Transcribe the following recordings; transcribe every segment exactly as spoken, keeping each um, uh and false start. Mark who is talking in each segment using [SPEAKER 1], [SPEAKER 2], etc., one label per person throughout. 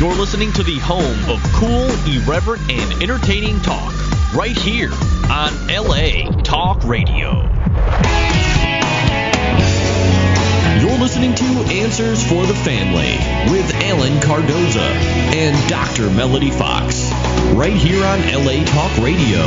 [SPEAKER 1] You're listening to the home of cool, irreverent, and entertaining talk, right here on L A Talk Radio. You're listening to Answers for the Family with Alan Cardoza and Doctor Melody Fox, right here on L A Talk Radio.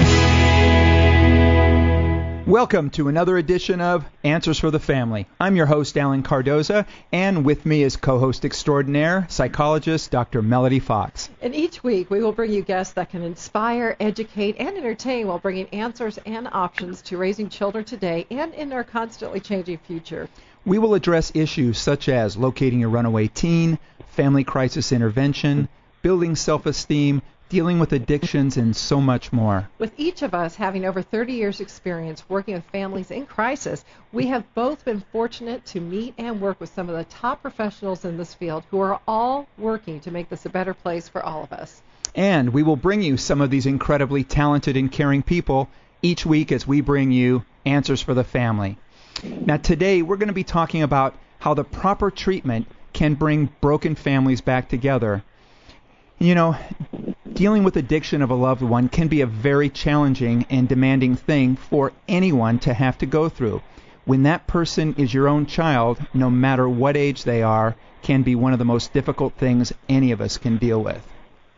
[SPEAKER 2] Welcome to another edition of Answers for the Family. I'm your host, Alan Cardoza, and with me is co-host extraordinaire, psychologist Doctor Melody Fox.
[SPEAKER 3] And each week we will bring you guests that can inspire, educate, and entertain while bringing answers and options to raising children today and in our constantly changing future.
[SPEAKER 2] We will address issues such as locating a runaway teen, family crisis intervention, building self-esteem, dealing with addictions, and so much more.
[SPEAKER 3] With each of us having over thirty years experience working with families in crisis, we have both been fortunate to meet and work with some of the top professionals in this field who are all working to make this a better place for all of us.
[SPEAKER 2] And we will bring you some of these incredibly talented and caring people each week as we bring you Answers for the Family. Now today we're going to be talking about how the proper treatment can bring broken families back together. You know, dealing with addiction of a loved one can be a very challenging and demanding thing for anyone to have to go through. When that person is your own child, no matter what age they are, can be one of the most difficult things any of us can deal with.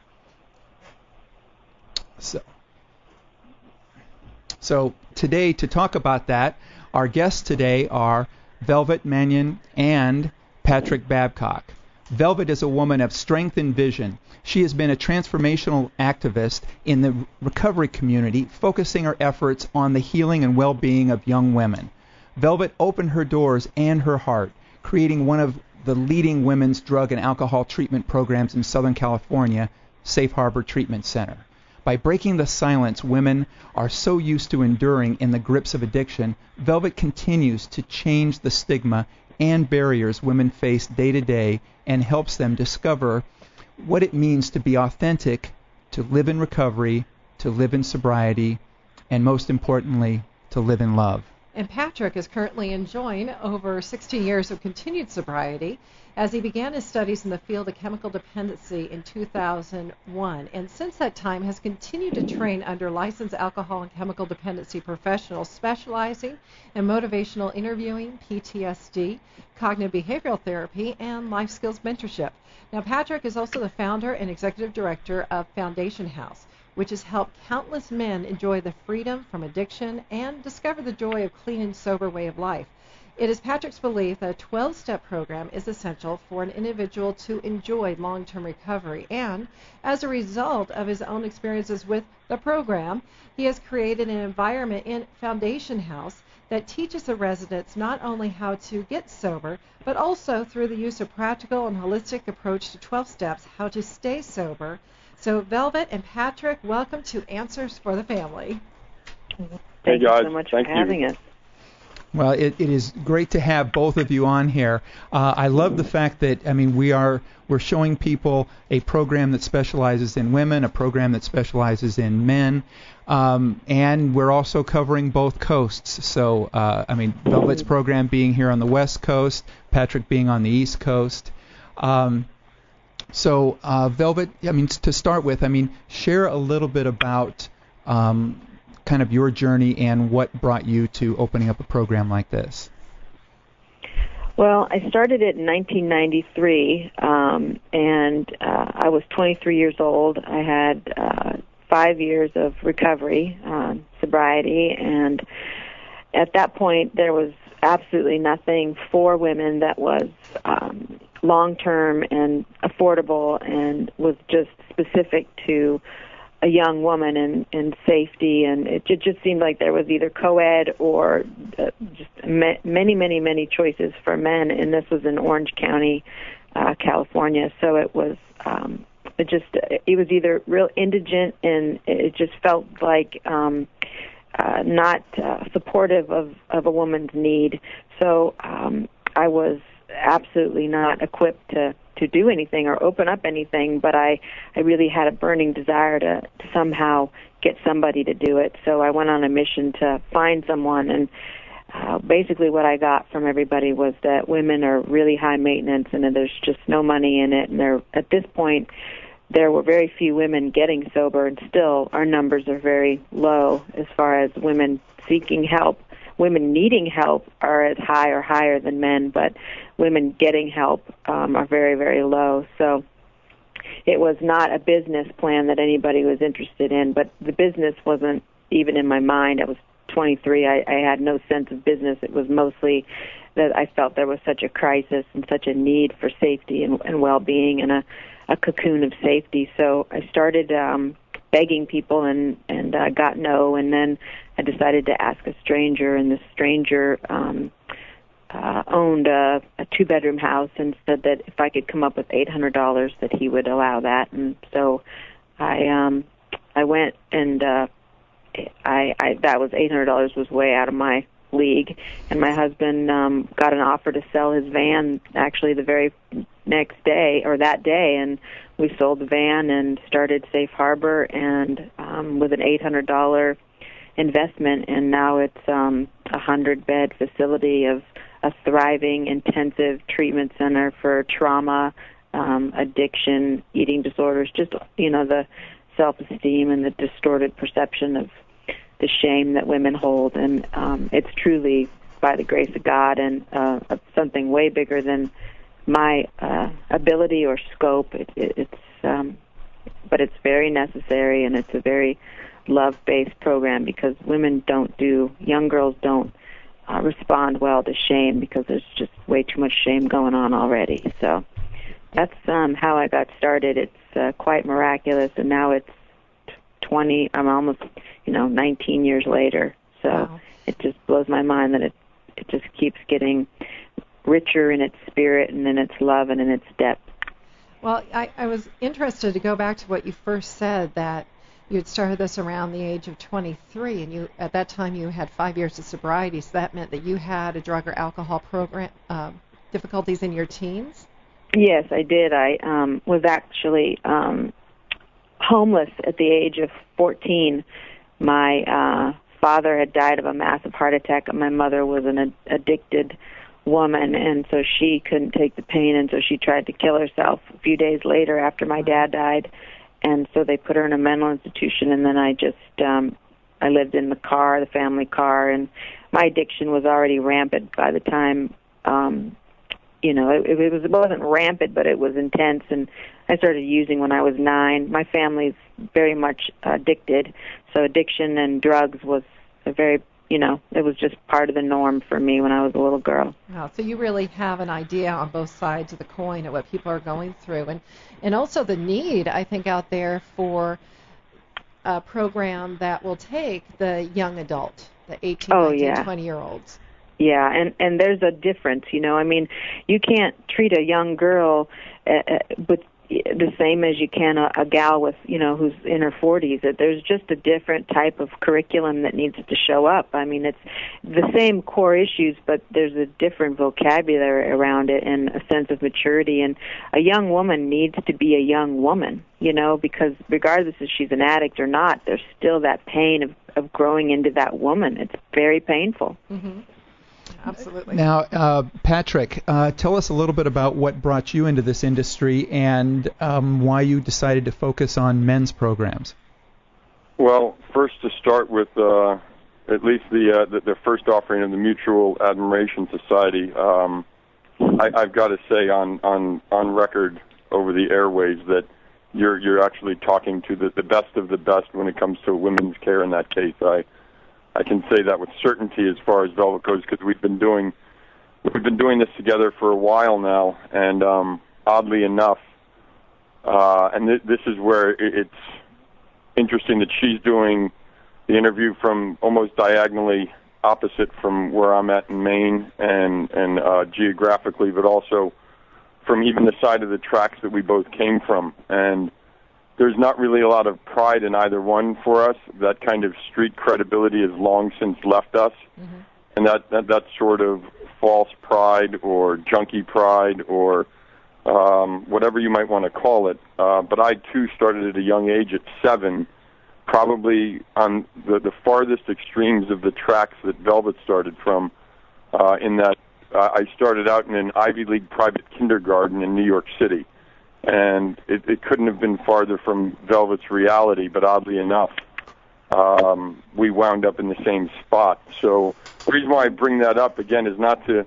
[SPEAKER 2] So, so today, to talk about that, our guests today are Velvet Mannion and Patrick Babcock. Velvet is a woman of strength and vision. She has been a transformational activist in the recovery community, focusing her efforts on the healing and well-being of young women. Velvet opened her doors and her heart, creating one of the leading women's drug and alcohol treatment programs in Southern California, Safe Harbor Treatment Center. By breaking the silence women are so used to enduring in the grips of addiction, Velvet continues to change the stigma and barriers women face day to day and helps them discover what it means to be authentic, to live in recovery, to live in sobriety, and most importantly, to live in love.
[SPEAKER 3] And Patrick is currently enjoying over sixteen years of continued sobriety as he began his studies in the field of chemical dependency in two thousand one, and since that time has continued to train under licensed alcohol and chemical dependency professionals specializing in motivational interviewing, P T S D, cognitive behavioral therapy, and life skills mentorship. Now, Patrick is also the founder and executive director of Foundation House, which has helped countless men enjoy the freedom from addiction and discover the joy of clean and sober way of life. It is Patrick's belief that a twelve-step program is essential for an individual to enjoy long-term recovery, and as a result of his own experiences with the program, he has created an environment in Foundation House that teaches the residents not only how to get sober, but also through the use of practical and holistic approach to twelve steps, how to stay sober. So Velvet and Patrick, welcome to Answers for the Family.
[SPEAKER 4] Thank
[SPEAKER 5] hey guys,
[SPEAKER 4] you so much
[SPEAKER 5] Thank
[SPEAKER 4] for having
[SPEAKER 5] you.
[SPEAKER 4] us.
[SPEAKER 2] Well, it, it is great to have both of you on here. Uh, I love the fact that, I mean, we are we're showing people a program that specializes in women, a program that specializes in men, um, and we're also covering both coasts. So, uh, I mean, Velvet's program being here on the West Coast, Patrick being on the East Coast. Um, so, uh, Velvet, I mean, to start with, I mean, share a little bit about um, kind of your journey and what brought you to opening up a program like this.
[SPEAKER 4] Well, I started it in nineteen ninety-three, um, and uh, I was twenty-three years old. I had uh, five years of recovery, um, sobriety, and at that point there was absolutely nothing for women that was um, long-term and affordable and was just specific to a young woman and, and safety, and it just seemed like there was either co-ed or uh, just ma- many, many, many choices for men, and this was in Orange County, uh, California, so it was um, it just, it was either real indigent and it just felt like um, uh, not uh, supportive of, of a woman's need, so um, I was absolutely not equipped to to do anything or open up anything, but I, I really had a burning desire to, to somehow get somebody to do it. So I went on a mission to find someone, and uh, basically what I got from everybody was that women are really high maintenance and that there's just no money in it. And they're, at this point, there were very few women getting sober, and still our numbers are very low as far as women seeking help. Women needing help are as high or higher than men, but women getting help um, are very, very low. So it was not a business plan that anybody was interested in, but the business wasn't even in my mind. I was twenty-three. I, I had no sense of business. It was mostly that I felt there was such a crisis and such a need for safety and, and well-being and a, a cocoon of safety. So I started um, begging people and, and uh, got no, and then I decided to ask a stranger, and the stranger um, uh, owned a, a two-bedroom house and said that if I could come up with eight hundred dollars that he would allow that. And so I um, I went and uh, I, I that was eight hundred dollars was way out of my league, and my husband um, got an offer to sell his van actually the very next day or that day, and we sold the van and started Safe Harbor, and um, with an eight hundred dollars investment, and now it's um, a hundred-bed facility of a thriving intensive treatment center for trauma, um, addiction, eating disorders, just, you know, the self-esteem and the distorted perception of the shame that women hold. And um, it's truly, by the grace of God, and uh, something way bigger than my uh, ability or scope. It, it, it's, um, but it's very necessary, and it's a very love-based program, because women don't do, young girls don't uh, respond well to shame, because there's just way too much shame going on already. So that's um, how I got started. It's uh, quite miraculous, and now it's twenty, I'm almost, you know, nineteen years later. So wow. It just blows my mind that it it just keeps getting richer in its spirit and in its love and in its depth.
[SPEAKER 3] Well, I, I was interested to go back to what you first said, that you had started this around the age of twenty-three, and you at that time you had five years of sobriety, so that meant that you had a drug or alcohol program uh, difficulties in your teens?
[SPEAKER 4] Yes, I did. I um, was actually um, homeless at the age of fourteen. My uh, father had died of a massive heart attack, and my mother was an ad- addicted woman, and so she couldn't take the pain, and so she tried to kill herself a few days later after my dad died. And so they put her in a mental institution, and then I just, um, I lived in the car, the family car, and my addiction was already rampant by the time, um, you know, it, it, was, it wasn't rampant, but it was intense, and I started using when I was nine. My family's very much addicted, so addiction and drugs was a very, you know, it was just part of the norm for me when I was a little girl.
[SPEAKER 3] Wow, so you really have an idea on both sides of the coin of what people are going through, and and also the need, I think, out there for a program that will take the young adult, the eighteen,
[SPEAKER 4] oh,
[SPEAKER 3] nineteen,
[SPEAKER 4] yeah.
[SPEAKER 3] twenty-year-olds.
[SPEAKER 4] Yeah, and, and there's a difference, you know. I mean, you can't treat a young girl uh, with the same as you can a, a gal with, you know, who's in her forties. There's just a different type of curriculum that needs to show up. I mean, it's the same core issues, but there's a different vocabulary around it and a sense of maturity. And a young woman needs to be a young woman, you know, because regardless if she's an addict or not, there's still that pain of, of growing into that woman. It's very painful.
[SPEAKER 3] Mm-hmm. Absolutely.
[SPEAKER 2] Now, uh, Patrick, uh, tell us a little bit about what brought you into this industry and um, why you decided to focus on men's programs.
[SPEAKER 5] Well, first to start with uh, at least the, uh, the the first offering of the Mutual Admiration Society, um, I, I've got to say on, on, on record over the airways that you're you're actually talking to the, the best of the best when it comes to women's care in that case. I I can say that with certainty as far as Velvet goes, because we've been doing we've been doing this together for a while now, and um, oddly enough, uh, and th- this is where it, it's interesting that she's doing the interview from almost diagonally opposite from where I'm at in Maine, and and uh, geographically, but also from even the side of the tracks that we both came from, and there's not really a lot of pride in either one for us. That kind of street credibility has long since left us. Mm-hmm. And that, that that sort of false pride or junkie pride or um, whatever you might want to call it. Uh, but I, too, started at a young age at seven, probably on the, the farthest extremes of the tracks that Velvet started from. uh, in that uh, I started out in an Ivy League private kindergarten in New York City, and it, it couldn't have been farther from Velvet's reality, but oddly enough, um, we wound up in the same spot. So the reason why I bring that up, again, is not to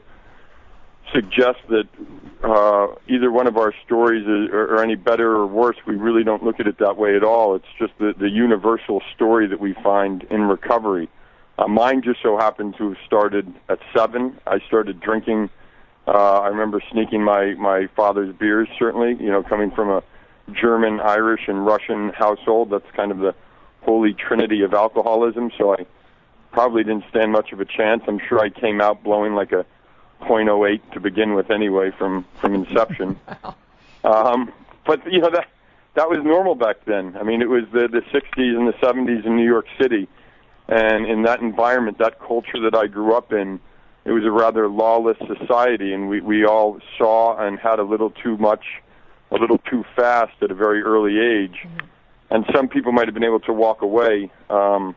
[SPEAKER 5] suggest that uh, either one of our stories is, are, are any better or worse. We really don't look at it that way at all. It's just the, the universal story that we find in recovery. Uh, mine just so happened to have started at seven. I started drinking. Uh, I remember sneaking my, my father's beers, certainly, you know, coming from a German, Irish, and Russian household. That's kind of the holy trinity of alcoholism, so I probably didn't stand much of a chance. I'm sure I came out blowing like a point oh eight to begin with anyway from, from inception.
[SPEAKER 3] Wow.
[SPEAKER 5] Um, but, you know, that that was normal back then. I mean, it was the, the sixties and the seventies in New York City, and in that environment, that culture that I grew up in, it was a rather lawless society, and we, we all saw and had a little too much, a little too fast at a very early age. Mm-hmm. And some people might have been able to walk away. Um,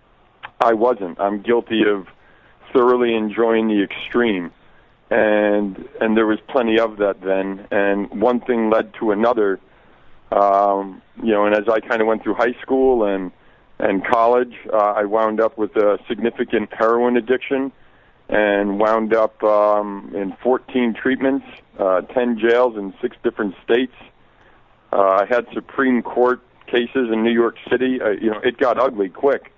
[SPEAKER 5] I wasn't. I'm guilty of thoroughly enjoying the extreme. And and there was plenty of that then. And one thing led to another. Um, you know, and as I kind of went through high school and and college, uh, I wound up with a significant heroin addiction and wound up um, in fourteen treatments, uh, ten jails in six different states. Uh, I had Supreme Court cases in New York City. Uh, you know, it got ugly quick.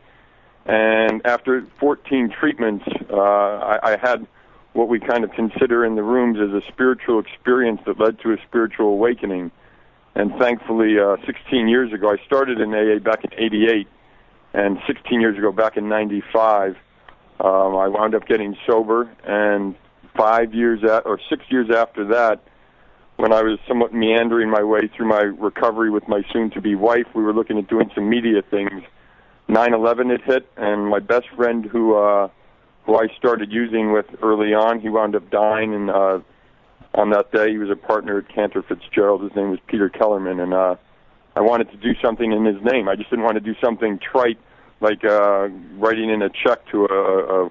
[SPEAKER 5] And after fourteen treatments, uh, I, I had what we kind of consider in the rooms as a spiritual experience that led to a spiritual awakening. And thankfully, uh, sixteen years ago, I started in A A back in eighty-eight, and sixteen years ago, back in ninety-five, um, I wound up getting sober. And five years at, or six years after that, when I was somewhat meandering my way through my recovery with my soon-to-be wife, we were looking at doing some media things. nine eleven had hit, and my best friend who uh, who I started using with early on, he wound up dying, and uh, on that day he was a partner at Cantor Fitzgerald. His name was Peter Kellerman, and uh, I wanted to do something in his name. I just didn't want to do something trite like uh, writing in a check to a,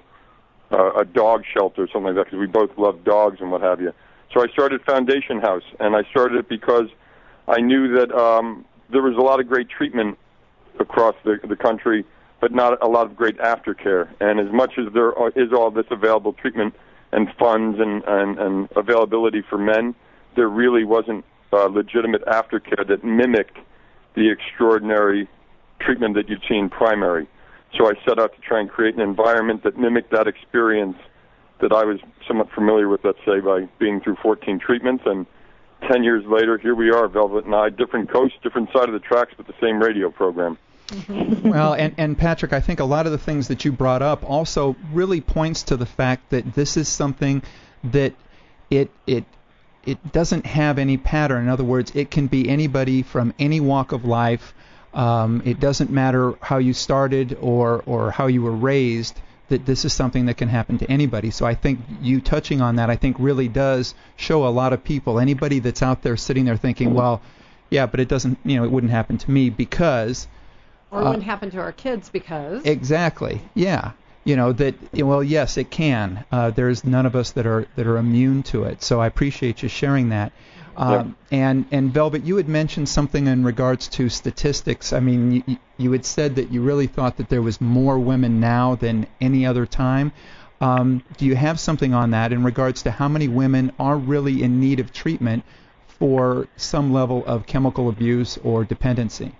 [SPEAKER 5] a, a dog shelter or something like that, because we both love dogs and what have you. So I started Foundation House, and I started it because I knew that um, there was a lot of great treatment across the, the country, but not a lot of great aftercare. And as much as there is all this available treatment and funds and, and, and availability for men, there really wasn't uh, legitimate aftercare that mimicked the extraordinary treatment that you'd see in primary. So I set out to try and create an environment that mimicked that experience that I was somewhat familiar with, let's say, by being through fourteen treatments. And ten years later, here we are, Velvet and I, different coast, different side of the tracks, but the same radio program.
[SPEAKER 2] Well, and, and Patrick, I think a lot of the things that you brought up also really points to the fact that this is something that it it it doesn't have any pattern. In other words, it can be anybody from any walk of life. Um, it doesn't matter how you started or or how you were raised, that this is something that can happen to anybody. So I think you touching on that, I think, really does show a lot of people, anybody that's out there sitting there thinking, well, yeah, but it doesn't, you know, it wouldn't happen to me because...
[SPEAKER 3] Or it uh, wouldn't happen to our kids because... Exactly,
[SPEAKER 2] yeah. You know, that, well, yes, it can. Uh, there's none of us that are that are immune to it. So I appreciate you sharing that. Um, yep. And and Velvet, you had mentioned something in regards to statistics. I mean, you, you had said that you really thought that there was more women now than any other time. Um, do you have something on that in regards to how many women are really in need of treatment for some level of chemical abuse or dependency?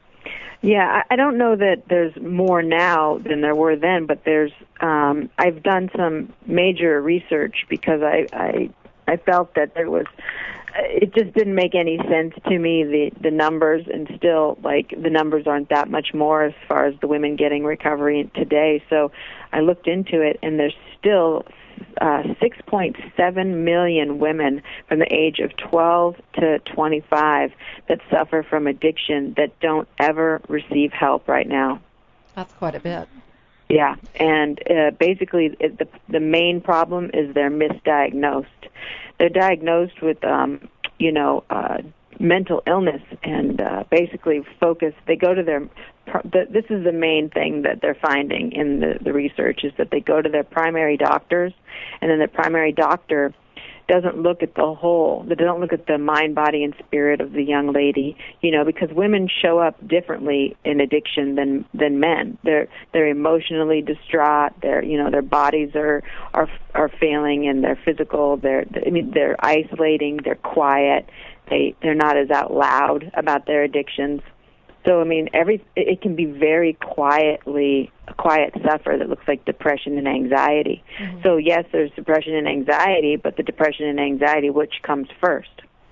[SPEAKER 4] Yeah, I don't know that there's more now than there were then, but there's. Um, I've done some major research because I, I I felt that there was. It just didn't make any sense to me, the the numbers, and still, like, the numbers aren't that much more as far as the women getting recovery today. So I looked into it, and there's still uh, six point seven million women from the age of twelve to twenty-five that suffer from addiction that don't ever receive help right now.
[SPEAKER 3] That's quite a bit.
[SPEAKER 4] Yeah, and uh, basically it, the the main problem is they're misdiagnosed. They're diagnosed with, um, you know, uh, mental illness and uh, basically focus. They go to their. This is the main thing that they're finding in the, the research is that they go to their primary doctors, and then the primary doctor doesn't look at the whole. They don't look at the mind, body, and spirit of the young lady. You know, because women show up differently in addiction than than men. They're they're emotionally distraught. They're you know their bodies are are are failing, and they're physical. They're I mean they're isolating. They're quiet. They they're not as out loud about their addictions. So I mean, every it can be very quietly a quiet suffer that looks like depression and anxiety. Mm-hmm. So yes, there's depression and anxiety, but the depression and anxiety, which comes first?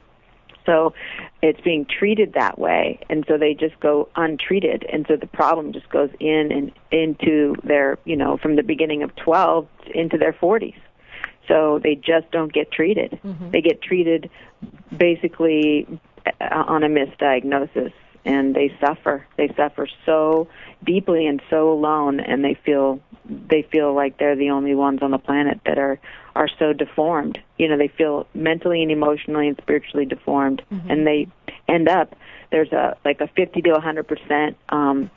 [SPEAKER 4] So it's being treated that way, and so they just go untreated, and so the problem just goes in and into their you know from the beginning of twelve into their forties. So they just don't get treated. Mm-hmm. They get treated basically on a misdiagnosis. And they suffer. They suffer so deeply and so alone, and they feel they feel like they're the only ones on the planet that are, are so deformed. You know, they feel mentally and emotionally and spiritually deformed, mm-hmm. and they end up there's a like a fifty to a hundred percent um,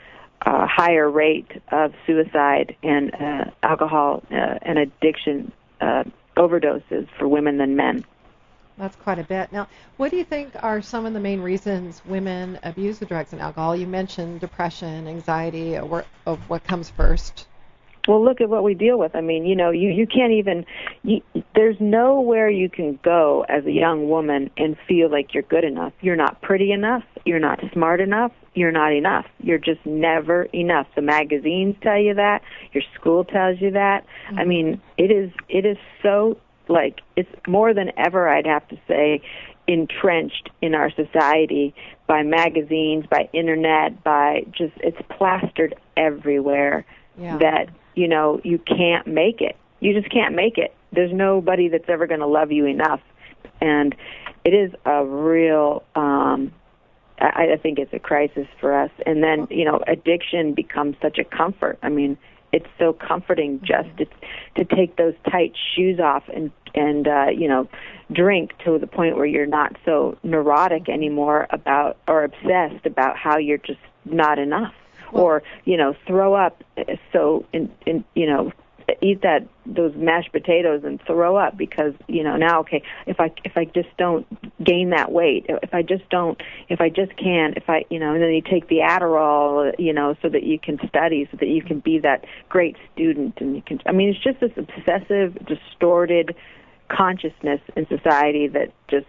[SPEAKER 4] uh, higher rate of suicide and uh, alcohol uh, and addiction uh, overdoses for women than men.
[SPEAKER 3] That's quite a bit. Now, what do you think are some of the main reasons women abuse the drugs and alcohol? You mentioned depression, anxiety, of what comes first.
[SPEAKER 4] Well, look at what we deal with. I mean, you know, you, you can't even, you, there's nowhere you can go as a young woman and feel like you're good enough. You're not pretty enough. You're not smart enough. You're not enough. You're just never enough. The magazines tell you that. Your school tells you that. Mm-hmm. I mean, it is it is so like it's more than ever, I'd have to say, entrenched in our society by magazines, by internet, by just it's plastered everywhere yeah. that, you know, you can't make it. You just can't make it. There's nobody that's ever going to love you enough. And it is a real, um, I, I think it's a crisis for us. And then, you know, addiction becomes such a comfort. I mean, it's so comforting just to, to take those tight shoes off and, and uh, you know, drink to the point where you're not so neurotic anymore about or obsessed about how you're just not enough. Well, or, you know, throw up so, in, in, you know, eat that those mashed potatoes and throw up because, you know, now, okay, if I if I just don't gain that weight, if I just don't, if I just can, if I, you know, and then you take the Adderall, you know, so that you can study, so that you can be that great student, and you can, I mean, it's just this obsessive, distorted consciousness in society that just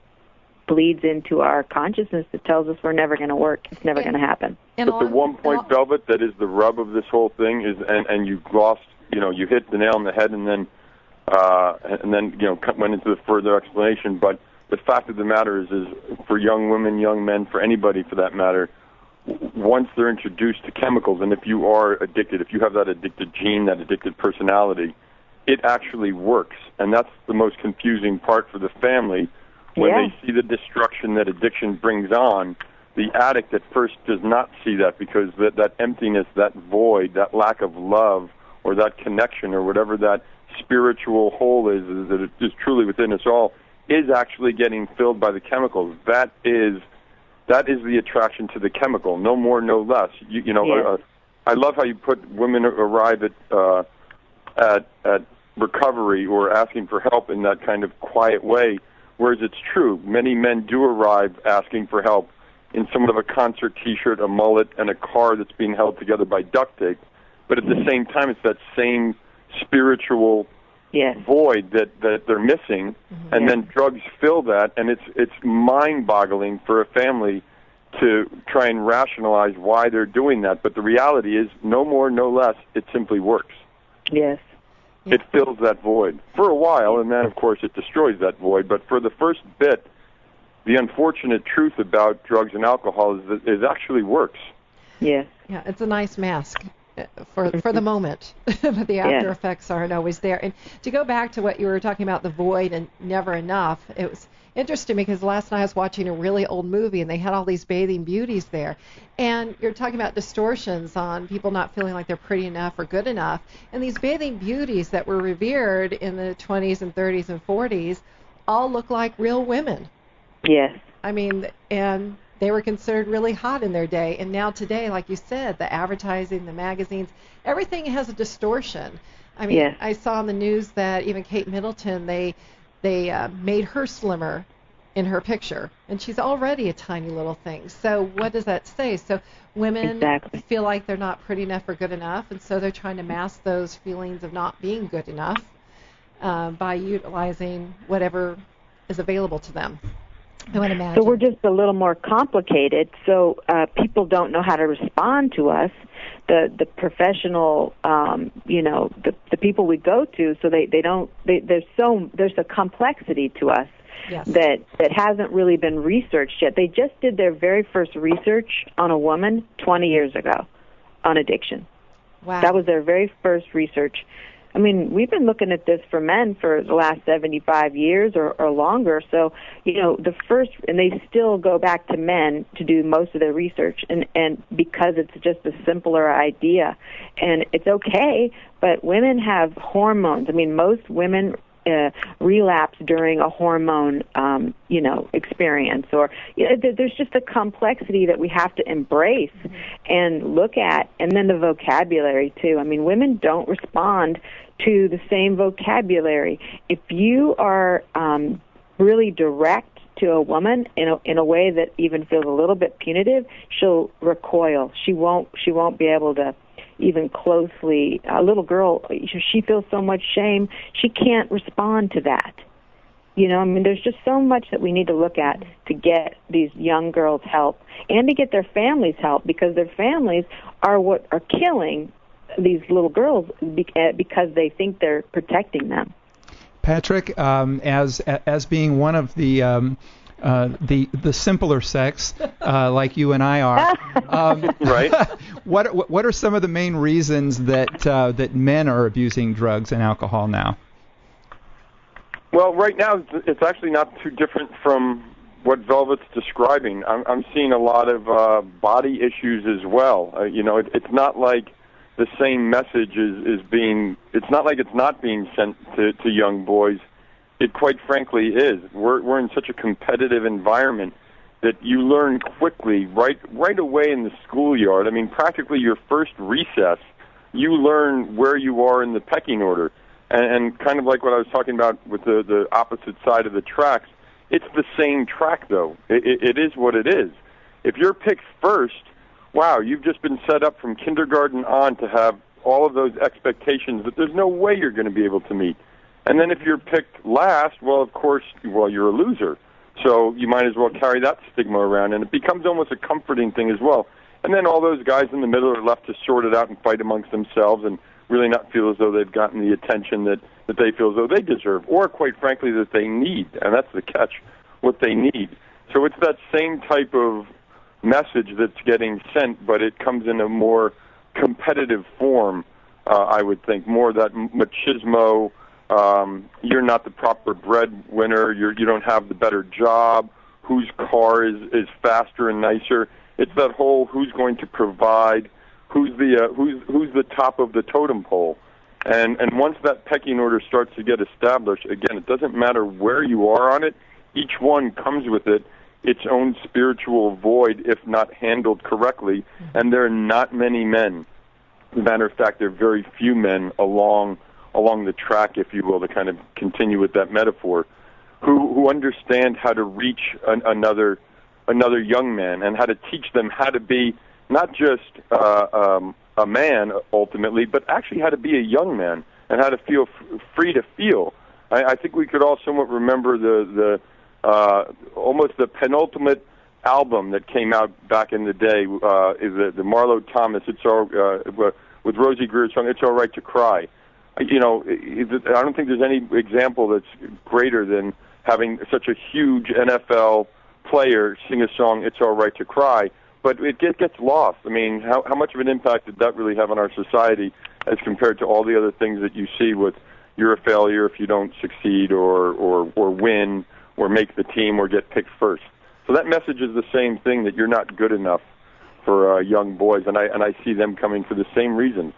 [SPEAKER 4] bleeds into our consciousness that tells us we're never going to work. It's never going to happen.
[SPEAKER 5] But the one point, Velvet, that is the rub of this whole thing is, and, and you glossed, you know, you hit the nail on the head, and then, uh, and then, you know, went into the further explanation. But the fact of the matter is, is for young women, young men, for anybody for that matter, once they're introduced to chemicals, and if you are addicted, if you have that addicted gene, that addicted personality, it actually works, and that's the most confusing part for the family. When yeah. they see the destruction that addiction brings on, the addict at first does not see that because that, that emptiness, that void, that lack of love, or that connection, or whatever that spiritual hole is, is that it is truly within us all, is actually getting filled by the chemicals. That is that is the attraction to the chemical, no more, no less. You, you know, yeah. uh, I love how you put women arrive at uh, at at recovery or asking for help in that kind of quiet way. Whereas it's true, many men do arrive asking for help in somewhat of a concert T-shirt, a mullet, and a car that's being held together by duct tape. But at the same time, it's that same spiritual yes. void that, that they're missing, mm-hmm. and yes. then drugs fill that, and it's it's mind-boggling for a family to try and rationalize why they're doing that. But the reality is, no more, no less, it simply works.
[SPEAKER 4] Yes.
[SPEAKER 5] It fills that void for a while, and then, of course, it destroys that void. But for the first bit, the unfortunate truth about drugs and alcohol is that it actually works.
[SPEAKER 4] Yes.
[SPEAKER 3] Yeah, it's a nice mask for for the moment, but the after yeah. effects aren't always there. And to go back to what you were talking about, the void and never enough, it was interesting because last night I was watching a really old movie, and they had all these bathing beauties there. And you're talking about distortions on people not feeling like they're pretty enough or good enough. And these bathing beauties that were revered in the twenties and thirties and forties all look like real women.
[SPEAKER 4] Yes.
[SPEAKER 3] I mean, and they were considered really hot in their day. And now today, like you said, the advertising, the magazines, everything has a distortion. I mean,
[SPEAKER 4] yes.
[SPEAKER 3] I saw on the news that even Kate Middleton, they they uh, made her slimmer in her picture, and she's already a tiny little thing. So what does that say? So women
[SPEAKER 4] exactly.
[SPEAKER 3] feel like they're not pretty enough or good enough, and so they're trying to mask those feelings of not being good enough uh, by utilizing whatever is available to them. I would imagine.
[SPEAKER 4] So we're just a little more complicated, so uh, people don't know how to respond to us. The the professional, um, you know, the the people we go to, so they they don't. They, there's so there's a complexity to us
[SPEAKER 3] yes.
[SPEAKER 4] that that hasn't really been researched yet. They just did their very first research on a woman twenty years ago on addiction.
[SPEAKER 3] Wow.
[SPEAKER 4] That was their very first research. I mean, we've been looking at this for men for the last seventy-five years or, or longer. So, you know, the first, and they still go back to men to do most of their research, and, and because it's just a simpler idea. And it's okay, but women have hormones. I mean, most women uh, relapse during a hormone, um, you know, experience. Or you know, there's just a complexity that we have to embrace mm-hmm. and look at, and then the vocabulary, too. I mean, women don't respond to the same vocabulary. If you are um, really direct to a woman in a, in a way that even feels a little bit punitive, she'll recoil. She won't. She won't be able to even closely. A little girl, she feels so much shame. She can't respond to that. You know, I mean, there's just so much that we need to look at to get these young girls help and to get their families help, because their families are what are killing these little girls because they think they're protecting them.
[SPEAKER 2] Patrick, um, as as being one of the um, uh, the the simpler sex, uh, like you and I are, um,
[SPEAKER 5] right?
[SPEAKER 2] What what are some of the main reasons that uh, that men are abusing drugs and alcohol now?
[SPEAKER 5] Well, right now it's actually not too different from what Velvet's describing. I'm, I'm seeing a lot of uh, body issues as well. Uh, you know, it, it's not like the same message is, is being, it's not like it's not being sent to, to young boys. It quite frankly is. We're, we're in such a competitive environment that you learn quickly, right, right away in the schoolyard. I mean, practically your first recess, you learn where you are in the pecking order. And, and kind of like what I was talking about with the, the opposite side of the tracks, it's the same track, though. It, it, it is what it is. If you're picked first, wow, you've just been set up from kindergarten on to have all of those expectations that there's no way you're going to be able to meet. And then if you're picked last, well, of course, well, you're a loser. So you might as well carry that stigma around, and it becomes almost a comforting thing as well. And then all those guys in the middle are left to sort it out and fight amongst themselves and really not feel as though they've gotten the attention that, that they feel as though they deserve, or quite frankly that they need, and that's the catch, what they need. So it's that same type of message that's getting sent, but it comes in a more competitive form, uh, I would think, more that machismo, um, you're not the proper breadwinner, you're, you don't have the better job, whose car is, is faster and nicer. It's that whole who's going to provide, who's the uh, who's who's the top of the totem pole. And and once that pecking order starts to get established, again, it doesn't matter where you are on it, each one comes with it its own spiritual void if not handled correctly, and there are not many men. As a matter of fact, there are very few men along along the track, if you will, to kind of continue with that metaphor, who who understand how to reach an, another another young man and how to teach them how to be not just uh, um, a man ultimately, but actually how to be a young man and how to feel f- free to feel. I, I think we could all somewhat remember the the Uh, almost the penultimate album that came out back in the day uh, is the, the Marlo Thomas. It's all uh, with Rosie Greer's song. It's All Right to Cry. You know, it, I don't think there's any example that's greater than having such a huge N F L player sing a song. It's All Right to Cry, but it get, gets lost. I mean, how, how much of an impact did that really have on our society as compared to all the other things that you see with you're a failure if you don't succeed or or, or win, or make the team, or get picked first. So that message is the same thing, that you're not good enough for uh, young boys, and I and I see them coming for the same reasons.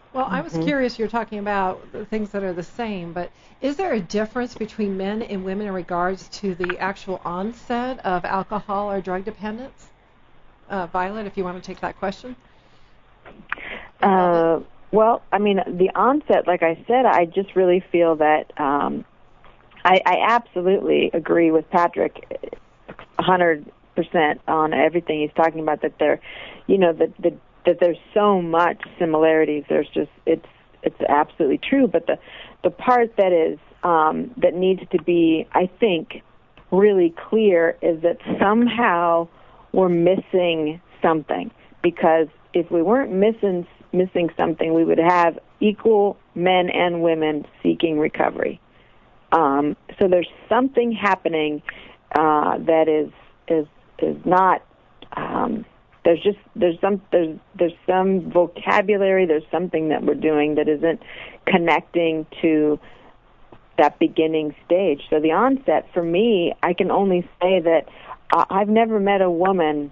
[SPEAKER 3] Well, I was
[SPEAKER 4] Mhm.
[SPEAKER 3] curious, you're talking about the things that are the same, but is there a difference between men and women in regards to the actual onset of alcohol or drug dependence? Uh, Violet, if you want to take that question.
[SPEAKER 4] Uh, well, I mean, the onset, like I said, I just really feel that um, I, I absolutely agree with Patrick one hundred percent on everything he's talking about, that there, you know, that the, that there's so much similarities. There's just, it's it's absolutely true. But the, the part that is, um, that needs to be, I think, really clear is that somehow we're missing something, because if we weren't missing missing something, we would have equal men and women seeking recovery. Um, so there's something happening uh, that is is is not. Um, there's just there's some there's there's some vocabulary. There's something that we're doing that isn't connecting to that beginning stage. So the onset, for me, I can only say that uh, I've never met a woman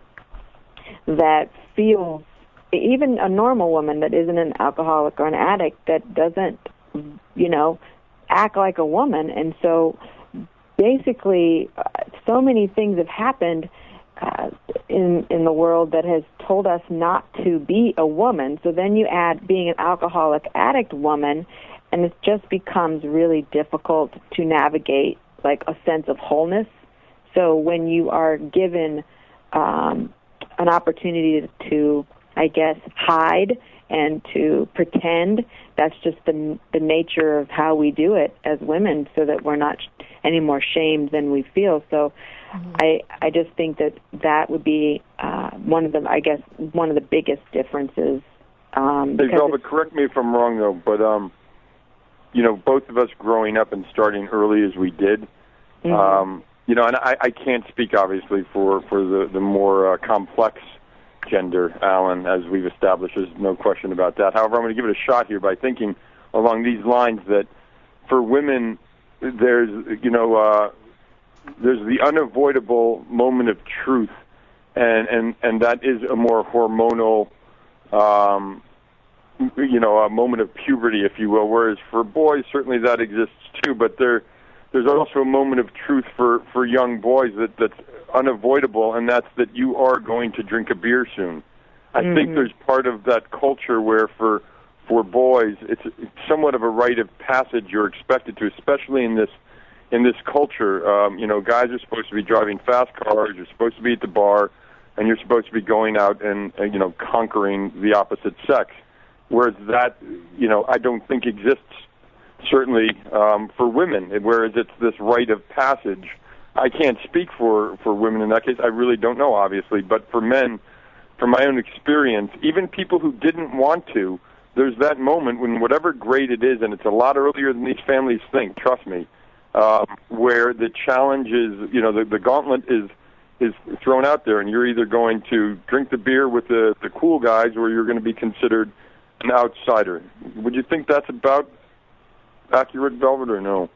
[SPEAKER 4] that feels, even a normal woman that isn't an alcoholic or an addict, that doesn't, you know, act like a woman. And so basically uh, so many things have happened uh, in in the world that has told us not to be a woman. So then you add being an alcoholic addict woman, and it just becomes really difficult to navigate, like, a sense of wholeness. So when you are given um, an opportunity to, I guess, hide and to pretend, that's just the the nature of how we do it as women, so that we're not any more shamed than we feel. So mm-hmm. I I just think that that would be uh, one of the, I guess, one of the biggest differences. Um,
[SPEAKER 5] hey, Velvet, correct me if I'm wrong, though, but, um, you know, both of us growing up and starting early as we did, mm-hmm. um, you know, and I, I can't speak, obviously, for, for the, the more uh, complex gender, Alan, as we've established. There's no question about that. However, I'm going to give it a shot here by thinking along these lines that for women, there's, you know, uh, there's the unavoidable moment of truth, and, and, and that is a more hormonal, um, you know, a moment of puberty, if you will, whereas for boys, certainly that exists too, but there, there's also a moment of truth for, for young boys that, that's unavoidable, and that's that you are going to drink a beer soon. I mm-hmm. think there's part of that culture where for for boys, it's, it's somewhat of a rite of passage you're expected to, especially in this in this culture. Um, you know, guys are supposed to be driving fast cars, you're supposed to be at the bar, and you're supposed to be going out and, and you know, conquering the opposite sex. Whereas that, you know, I don't think exists, certainly um, for women, whereas it's this rite of passage. I can't speak for, for women in that case. I really don't know, obviously. But for men, from my own experience, even people who didn't want to, there's that moment when whatever grade it is, and it's a lot earlier than these families think, trust me, um, where the challenge is, you know, the, the gauntlet is is thrown out there, and you're either going to drink the beer with the, the cool guys or you're going to be considered an outsider. Would you think that's about accurate, Velvet, or no?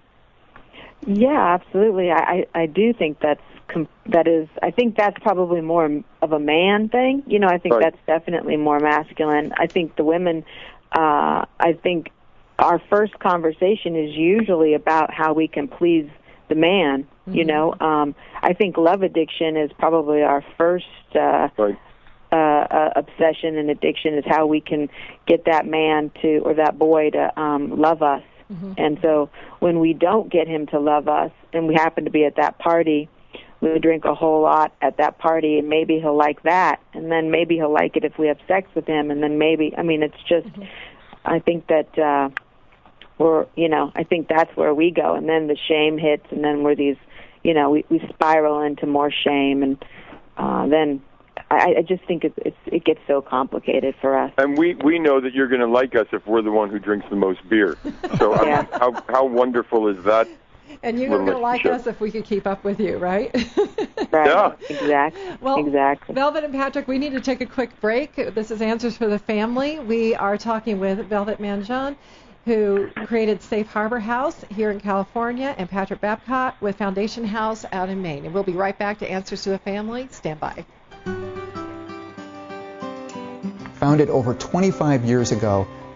[SPEAKER 4] Yeah, absolutely. I, I do think that's com- that is. I think that's probably more of a man thing. You know, I think right. that's definitely more masculine. I think the women. Uh, I think our first conversation is usually about how we can please the man. Mm-hmm. You know, um, I think love addiction is probably our first uh,
[SPEAKER 5] right.
[SPEAKER 4] uh, uh, obsession and addiction, is how we can get that man to, or that boy to um, love us. Mm-hmm. And so when we don't get him to love us, and we happen to be at that party, we drink a whole lot at that party, and maybe he'll like that, and then maybe he'll like it if we have sex with him, and then maybe, I mean, it's just, mm-hmm. I think that uh, we're, you know, I think that's where we go, and then the shame hits, and then we're these, you know, we, we spiral into more shame, and uh, then I, I just think it's, it's, it gets so complicated for us.
[SPEAKER 5] And we, we know that you're going to like us if we're the one who drinks the most beer. So I
[SPEAKER 4] yeah.
[SPEAKER 5] mean, how how wonderful is that?
[SPEAKER 3] And you're going to like us if we could keep up with you, right?
[SPEAKER 4] Right.
[SPEAKER 5] Yeah.
[SPEAKER 4] Exactly.
[SPEAKER 3] Well,
[SPEAKER 4] exactly.
[SPEAKER 3] Velvet and Patrick, we need to take a quick break. This is Answers for the Family. We are talking with Velvet Manjan, who created Safe Harbor House here in California, and Patrick Babcock with Foundation House out in Maine. And we'll be right back to Answers to the Family. Stand by.
[SPEAKER 2] Founded over twenty-five years ago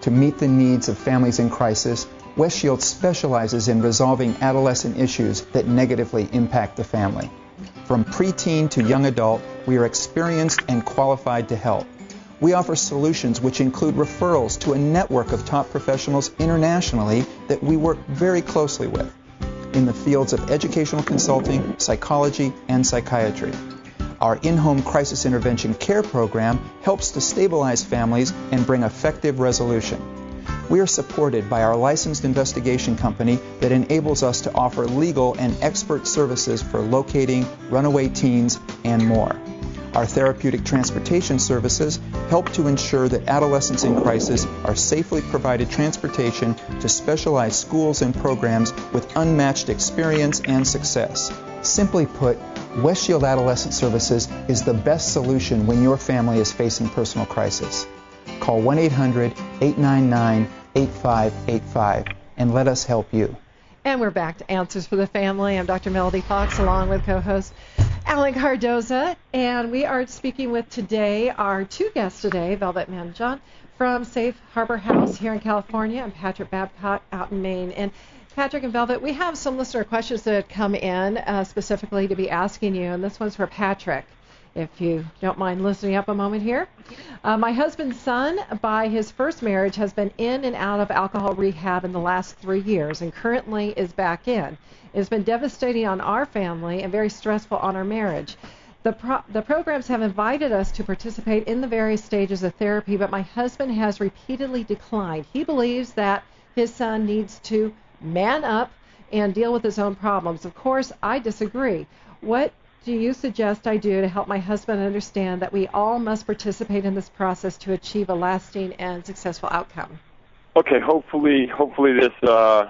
[SPEAKER 2] To meet the needs of families in crisis, West Shield specializes in resolving adolescent issues that negatively impact the family. From preteen to young adult, we are experienced and qualified to help. We offer solutions which include referrals to a network of top professionals internationally that we work very closely with in the fields of educational consulting, psychology, and psychiatry. Our in-home crisis intervention care program helps to stabilize families and bring effective resolution. We are supported by our licensed investigation company that enables us to offer legal and expert services for locating runaway teens and more. Our therapeutic transportation services help to ensure that adolescents in crisis are safely provided transportation to specialized schools and programs with unmatched experience and success. Simply put, West Shield Adolescent Services is the best solution when your family is facing personal crisis. Call one eight hundred, eight nine nine, eight five eight five and let us help you.
[SPEAKER 3] And we're back to Answers for the Family. I'm Doctor Melody Fox along with co-host Alan Cardoza, and we are speaking with today our two guests today, Velvet Manjon from Safe Harbor House here in California and Patrick Babcock out in Maine. And Patrick and Velvet, we have some listener questions that have come in uh, specifically to be asking you, and this one's for Patrick, if you don't mind listening up a moment here. Uh, my husband's son, by his first marriage, has been in and out of alcohol rehab in the last three years and currently is back in. It has been devastating on our family and very stressful on our marriage. The, pro- the programs have invited us to participate in the various stages of therapy, but my husband has repeatedly declined. He believes that his son needs to man up and deal with his own problems. Of course, I disagree. What do you suggest I do to help my husband understand that we all must participate in this process to achieve a lasting and successful outcome?
[SPEAKER 5] Okay, hopefully, hopefully this uh,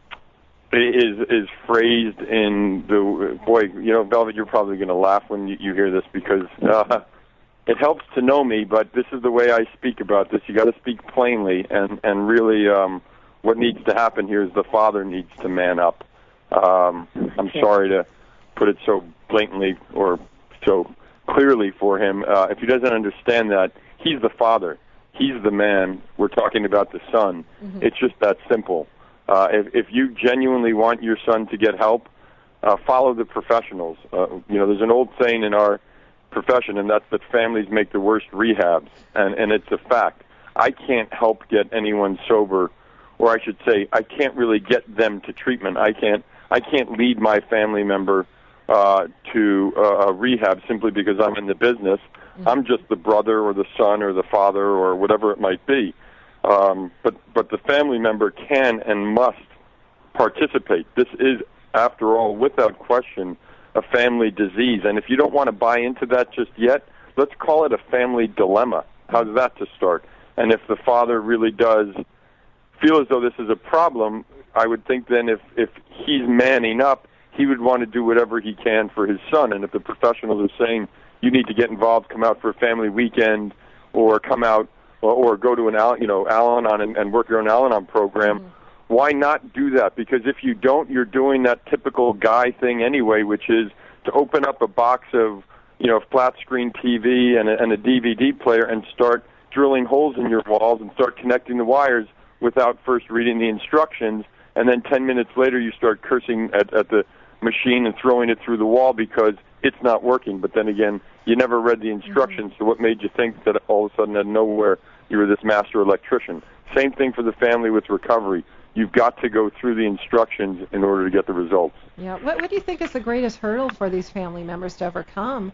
[SPEAKER 5] is is phrased in the boy. You know, Velvet, you're probably going to laugh when you, you hear this because uh, it helps to know me. But this is the way I speak about this. You got to speak plainly, and and really, um, what needs to happen here is the father needs to man up. Um, I'm sorry to put it so blatantly or so clearly for him. Uh, if he doesn't understand that, he's the father. He's the man. We're talking about the son. Mm-hmm. It's just that simple. Uh, if, if you genuinely want your son to get help, uh, follow the professionals. Uh, you know, there's an old saying in our profession, and that's that families make the worst rehabs, and, and it's a fact. I can't help get anyone sober, or I should say, I can't really get them to treatment. I can't. I can't lead my family member uh, to uh, rehab simply because I'm in the business. Mm-hmm. I'm just the brother or the son or the father or whatever it might be. Um, but but the family member can and must participate. This is, after all, without question, a family disease. And if you don't want to buy into that just yet, let's call it a family dilemma. How's that to start? And if the father really does feel as though this is a problem, I would think then if, if he's manning up, he would want to do whatever he can for his son. And if the professionals are saying, you need to get involved, come out for a family weekend, or come out, or, or go to an Al, you know, Al-Anon and, and work your own Al-Anon program, mm-hmm. why not do that? Because if you don't, you're doing that typical guy thing anyway, which is to open up a box of, you know, flat screen T V and a, and a D V D player and start drilling holes in your walls and start connecting the wires without first reading the instructions. And then ten minutes later, you start cursing at, at the machine and throwing it through the wall because it's not working. But then again, you never read the instructions, mm-hmm. so what made you think that all of a sudden out of nowhere you were this master electrician? Same thing for the family with recovery. You've got to go through the instructions in order to get the results.
[SPEAKER 3] Yeah. What, what do you think is the greatest hurdle for these family members to overcome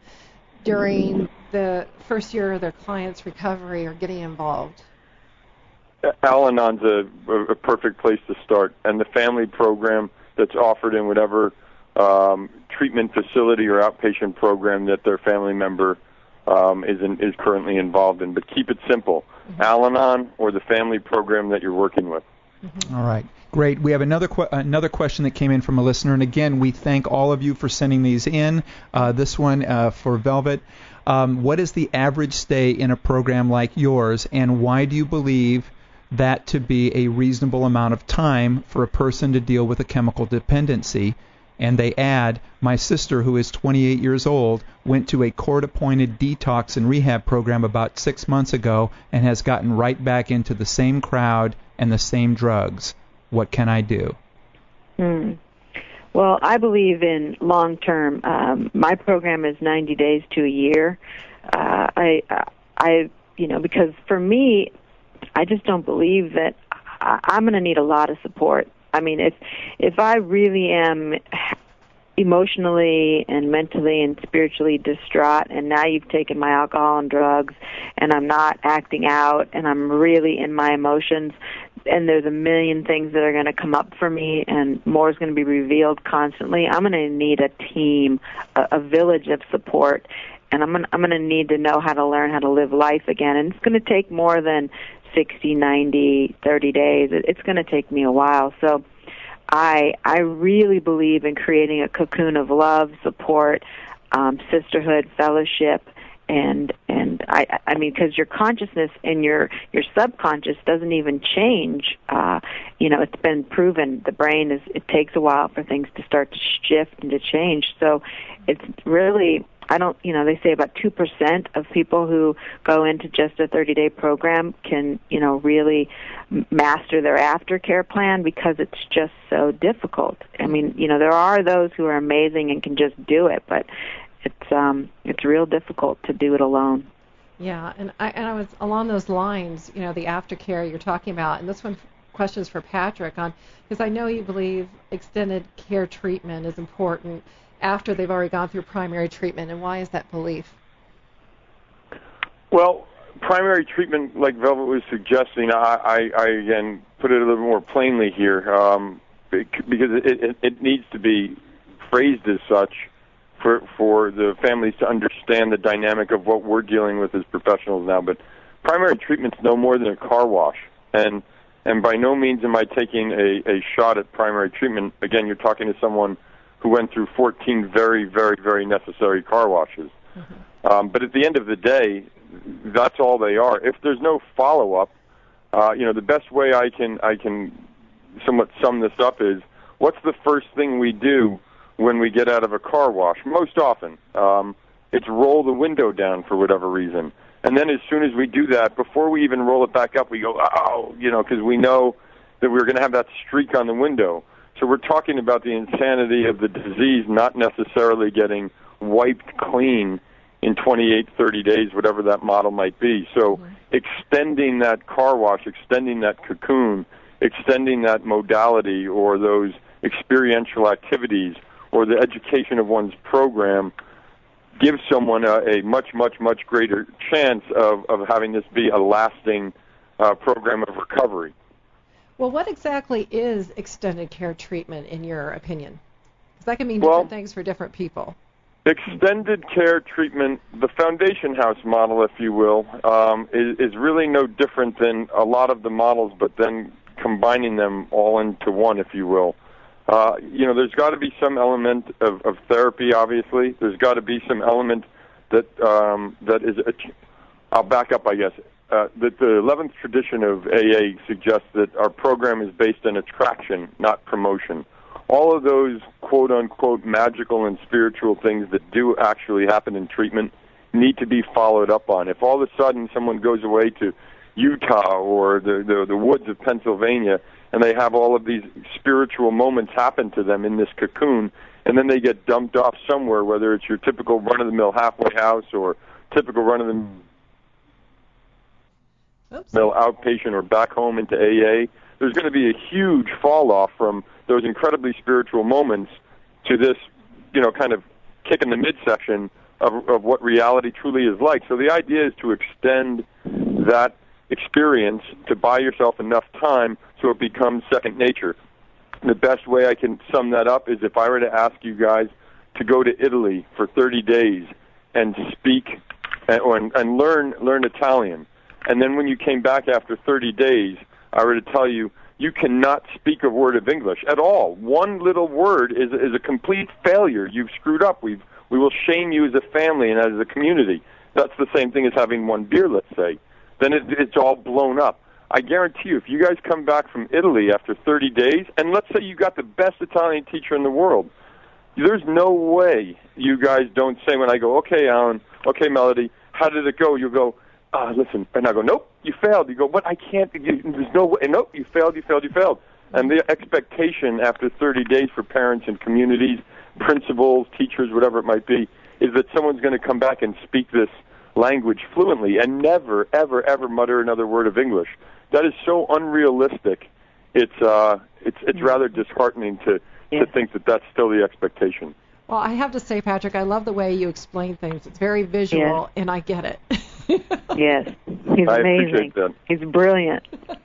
[SPEAKER 3] during the first year of their client's recovery or getting involved?
[SPEAKER 5] Al-Anon's a, a perfect place to start, and the family program that's offered in whatever um, treatment facility or outpatient program that their family member um, is in, is currently involved in. But keep it simple: mm-hmm. Al-Anon or the family program that you're working with.
[SPEAKER 2] Mm-hmm. All right, great. We have another que- another question that came in from a listener, and again, we thank all of you for sending these in. Uh, this one uh, for Velvet. Um, what is the average stay in a program like yours, and why do you believe that to be a reasonable amount of time for a person to deal with a chemical dependency? And they add, my sister, who is twenty-eight years old, went to a court-appointed detox and rehab program about six months ago and has gotten right back into the same crowd and the same drugs. What can I do?
[SPEAKER 4] Hmm. Well, I believe in long-term. Um, my program is ninety days to a year. Uh, I, I, you know, because for me, I just don't believe that I, I'm going to need a lot of support. I mean, if if I really am emotionally and mentally and spiritually distraught, and now you've taken my alcohol and drugs, and I'm not acting out, and I'm really in my emotions, and there's a million things that are going to come up for me, and more is going to be revealed constantly, I'm going to need a team, a, a village of support, and I'm going I'm going to need to know how to learn how to live life again, and it's going to take more than sixty, ninety, thirty days. It's going to take me a while. So I I really believe in creating a cocoon of love, support, um, sisterhood, fellowship, and and I I mean, because your consciousness and your your subconscious doesn't even change. Uh, you know, it's been proven the brain is it takes a while for things to start to shift and to change. So it's really, I don't, you know, they say about two percent of people who go into just a thirty-day program can, you know, really master their aftercare plan because it's just so difficult. I mean, you know, there are those who are amazing and can just do it, but it's um, it's real difficult to do it alone.
[SPEAKER 3] Yeah, and I, and I was along those lines, you know, the aftercare you're talking about, and this one question is for Patrick on, because I know you believe extended care treatment is important after they've already gone through primary treatment, and why is that belief?
[SPEAKER 5] Well, primary treatment, like Velvet was suggesting, I, I, I again put it a little more plainly here, um, because it, it, it needs to be phrased as such for for the families to understand the dynamic of what we're dealing with as professionals now. But primary treatment's no more than a car wash, and and by no means am I taking a, a shot at primary treatment. Again, you're talking to someone who went through fourteen very, very, very necessary car washes. Mm-hmm. Um, but at the end of the day, that's all they are. If there's no follow-up, uh, you know, the best way I can I can somewhat sum this up is, what's the first thing we do when we get out of a car wash? Most often, um, it's roll the window down for whatever reason. And then as soon as we do that, before we even roll it back up, we go, oh, you know, because we know that we're going to have that streak on the window. So we're talking about the insanity of the disease not necessarily getting wiped clean in twenty-eight, thirty days, whatever that model might be. So mm-hmm. extending that car wash, extending that cocoon, extending that modality or those experiential activities or the education of one's program gives someone a, a much, much, much greater chance of, of having this be a lasting uh, program of recovery.
[SPEAKER 3] Well, what exactly is extended care treatment, in your opinion? Because that can mean
[SPEAKER 5] well,
[SPEAKER 3] different things for different people.
[SPEAKER 5] Extended care treatment, the Foundation House model, if you will, um, is, is really no different than a lot of the models, but then combining them all into one, if you will. Uh, you know, there's got to be some element of, of therapy, obviously. There's got to be some element that um, that is, a, I'll back up, I guess. Uh, that the eleventh tradition of A A suggests that our program is based on attraction, not promotion. All of those quote-unquote magical and spiritual things that do actually happen in treatment need to be followed up on. If all of a sudden someone goes away to Utah or the, the, the woods of Pennsylvania and they have all of these spiritual moments happen to them in this cocoon, and then they get dumped off somewhere, whether it's your typical run-of-the-mill halfway house or typical run-of-the-mill outpatient or back home into A A, there's going to be a huge fall-off from those incredibly spiritual moments to this, you know, kind of kick in the midsection of, of what reality truly is like. So the idea is to extend that experience, to buy yourself enough time so it becomes second nature. The best way I can sum that up is if I were to ask you guys to go to Italy for thirty days and speak and, and learn learn Italian, and then when you came back after thirty days, I were to tell you, you cannot speak a word of English at all. One little word is is a complete failure. You've screwed up. We've we will shame you as a family and as a community. That's the same thing as having one beer, let's say. Then it, it's all blown up. I guarantee you, if you guys come back from Italy after thirty days, and let's say you got the best Italian teacher in the world, there's no way you guys don't say when I go, okay, Alan, okay, Melody, how did it go? You go, ah, listen, and I go, nope, you failed. You go, what? I can't. You, there's no way. Nope, you failed. You failed. You failed. And the expectation after thirty days for parents and communities, principals, teachers, whatever it might be, is that someone's going to come back and speak this language fluently and never, ever, ever mutter another word of English. That is so unrealistic. It's uh, it's it's rather disheartening to
[SPEAKER 4] Yeah.
[SPEAKER 5] to think that that's still the expectation.
[SPEAKER 3] Well, I have to say, Patrick, I love the way you explain things. It's very visual, and I get it.
[SPEAKER 4] Yes, he's
[SPEAKER 5] I
[SPEAKER 4] amazing.
[SPEAKER 5] appreciate that.
[SPEAKER 4] He's brilliant.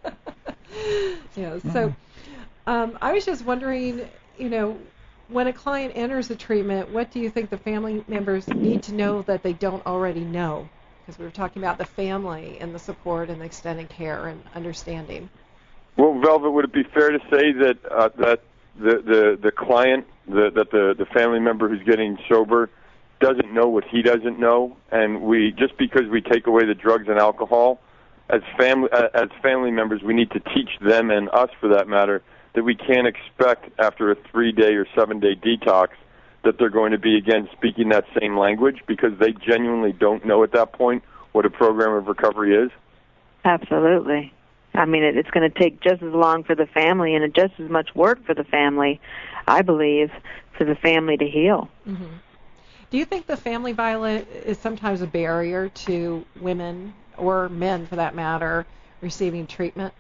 [SPEAKER 3] Yeah. So, um, I was just wondering, you know, when a client enters the treatment, what do you think the family members need to know that they don't already know? Because we were talking about the family and the support and the extended care and understanding.
[SPEAKER 5] Well, Velvet, would it be fair to say that uh, that the the the client, the, that the the family member who's getting sober, doesn't know what he doesn't know, and we just because we take away the drugs and alcohol, as family as family members, we need to teach them and us, for that matter, that we can't expect after a three-day or seven-day detox that they're going to be again speaking that same language, because they genuinely don't know at that point what a program of recovery is.
[SPEAKER 4] Absolutely. I mean, it, it's going to take just as long for the family and just as much work for the family, I believe, for the family to heal.
[SPEAKER 3] Mm-hmm. Do you think the family violence is sometimes a barrier to women, or men for that matter, receiving treatment?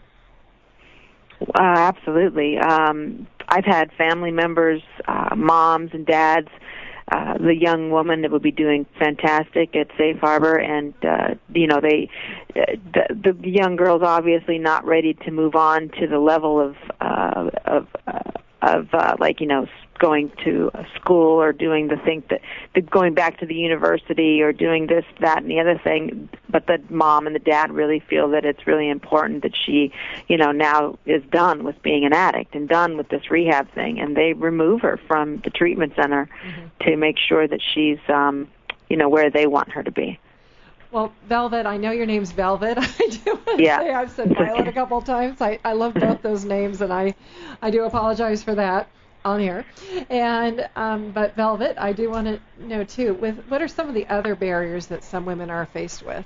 [SPEAKER 4] Uh, absolutely. Um, I've had family members, uh, moms and dads, uh, the young woman that would be doing fantastic at Safe Harbor, and uh, you know, they, uh, the, the young girl's obviously not ready to move on to the level of uh, of uh, of uh, like you know going to a school or doing the thing that the, going back to the university or doing this, that, and the other thing. But the mom and the dad really feel that it's really important that she, you know, now is done with being an addict and done with this rehab thing, and they remove her from the treatment center mm-hmm. to make sure that she's, um, you know, where they want her to be.
[SPEAKER 3] Well, Velvet, I know your name's Velvet. I do want to
[SPEAKER 4] yeah.
[SPEAKER 3] say I've said Violet a couple of times. I, I love both those names, and I, I do apologize for that on here. And um, but Velvet, I do want to know too, with what are some of the other barriers that some women are faced with?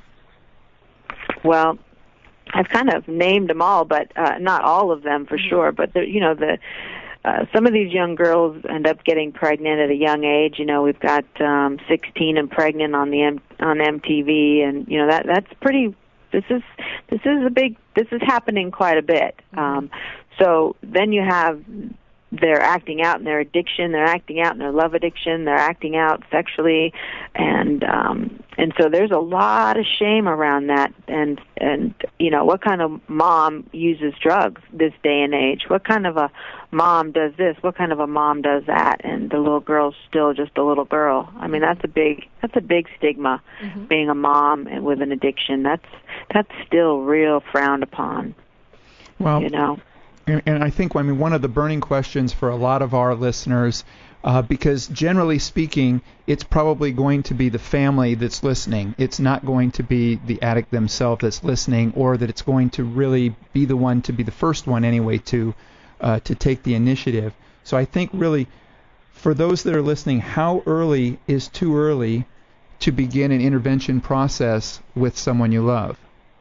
[SPEAKER 4] Well, I've kind of named them all, but uh, not all of them for mm-hmm. sure. But the, you know, the uh, some of these young girls end up getting pregnant at a young age. You know, we've got um, sixteen and pregnant on the M- on M T V, and you know that that's pretty. This is this is a big. This is happening quite a bit. Mm-hmm. Um, so then you have. They're acting out in their addiction, they're acting out in their love addiction, they're acting out sexually, and um, and so there's a lot of shame around that. And, and you know, what kind of mom uses drugs this day and age? What kind of a mom does this? What kind of a mom does that? And the little girl's still just a little girl. I mean, that's a big that's a big stigma, mm-hmm. being a mom and with an addiction. That's that's still real frowned upon.
[SPEAKER 2] Well,
[SPEAKER 4] you know.
[SPEAKER 2] And, and I think, I mean, one of the burning questions for a lot of our listeners, uh, because generally speaking, it's probably going to be the family that's listening. It's not going to be the addict themselves that's listening, or that it's going to really be the one to be the first one anyway to uh, to take the initiative. So I think really, for those that are listening, how early is too early to begin an intervention process with someone you love?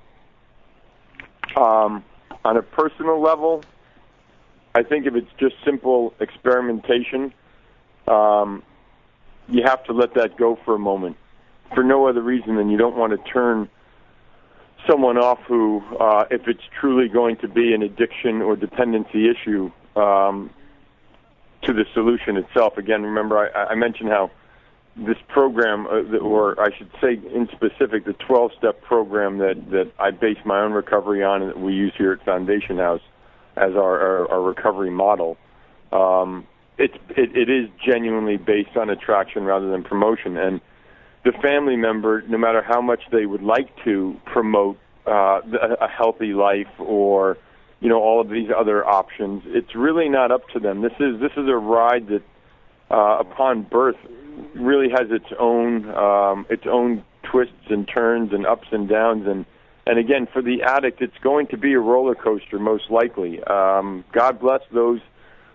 [SPEAKER 5] Um, on a personal level, I think if it's just simple experimentation, um, you have to let that go for a moment, for no other reason than you don't want to turn someone off who, uh, if it's truly going to be an addiction or dependency issue, um, to the solution itself. Again, remember I, I mentioned how this program, uh, or I should say in specific, the twelve-step program that, that I base my own recovery on and that we use here at Foundation House as our, our, our recovery model, um, it's, it, it is genuinely based on attraction rather than promotion. And the family member, no matter how much they would like to promote uh, a healthy life or, you know, all of these other options, it's really not up to them. This is this is a ride that, uh, upon birth, really has its own um, its own twists and turns and ups and downs. And and again, for the addict, it's going to be a roller coaster, most likely. Um, God bless those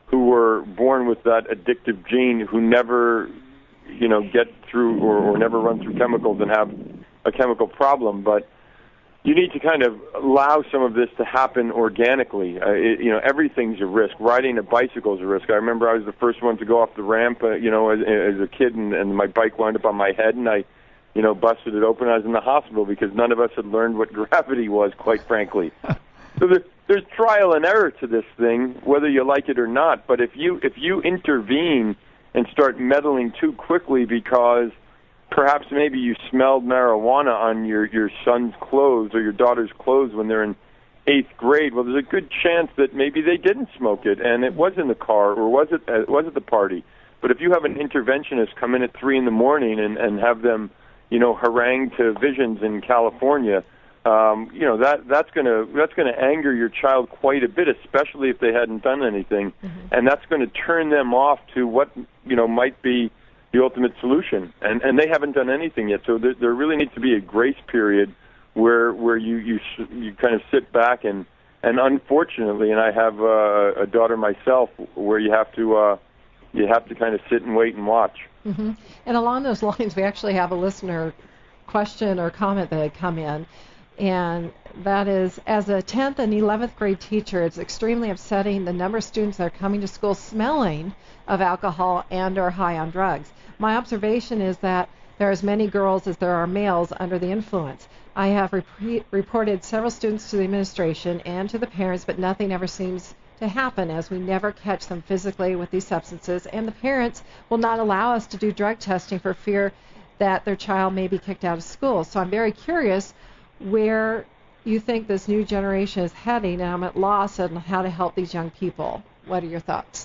[SPEAKER 5] who were born with that addictive gene who never, you know, get through or, or never run through chemicals and have a chemical problem. But you need to kind of allow some of this to happen organically. Uh, it, you know, everything's a risk. Riding a bicycle is a risk. I remember I was the first one to go off the ramp, uh, you know, as, as a kid, and, and my bike wound up on my head, and I, you know, busted it open. I was in the hospital because none of us had learned what gravity was, quite frankly. So there, there's trial and error to this thing, whether you like it or not. But if you if you intervene and start meddling too quickly because perhaps maybe you smelled marijuana on your, your son's clothes or your daughter's clothes when they're in eighth grade, well, there's a good chance that maybe they didn't smoke it and it was in the car or was it uh, was at the party. But if you have an interventionist come in at three in the morning and, and have them, you know, harangue to visions in California, um, you know, that that's gonna that's gonna anger your child quite a bit, especially if they hadn't done anything, mm-hmm. and that's going to turn them off to what, you know, might be the ultimate solution, and and they haven't done anything yet. So there, there really needs to be a grace period where where you you you kind of sit back and and unfortunately, and I have uh, a daughter myself, where you have to uh, you have to kind of sit and wait and watch.
[SPEAKER 3] Mm-hmm. And along those lines, we actually have a listener question or comment that had come in, and that is, as a tenth and eleventh grade teacher, it's extremely upsetting the number of students that are coming to school smelling of alcohol and or high on drugs. My observation is that there are as many girls as there are males under the influence. I have rep- reported several students to the administration and to the parents, but nothing ever seems to happen as we never catch them physically with these substances, and the parents will not allow us to do drug testing for fear that their child may be kicked out of school. So I'm very curious where you think this new generation is heading, and I'm at loss on how to help these young people. What are your thoughts?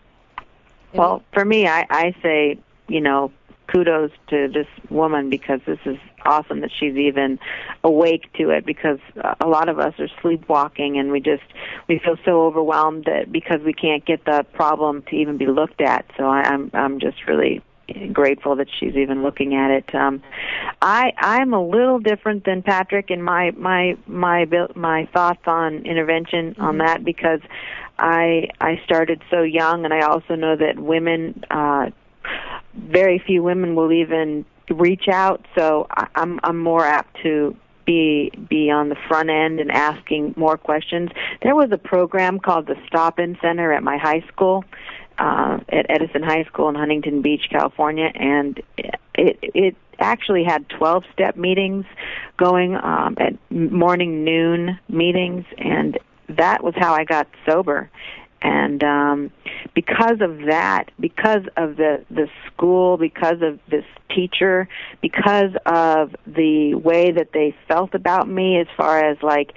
[SPEAKER 4] Well, for me, I, I say, you know, kudos to this woman, because this is awesome that she's even awake to it, because a lot of us are sleepwalking and we just, we feel so overwhelmed that because we can't get the problem to even be looked at. So I, I'm, I'm just really grateful that she's even looking at it. Um, I, I'm a little different than Patrick in my, my, my, my thoughts on intervention mm-hmm. on that, because I, I started so young, and I also know that women, uh, very few women will even reach out, so I, I'm I'm more apt to be be on the front end and asking more questions. There was a program called the Stop-In Center at my high school, uh, at Edison High School in Huntington Beach, California, and it it actually had twelve-step meetings going um, at morning, noon meetings, and that was how I got sober. And um, because of that, because of the, the school, because of this teacher, because of the way that they felt about me, as far as like,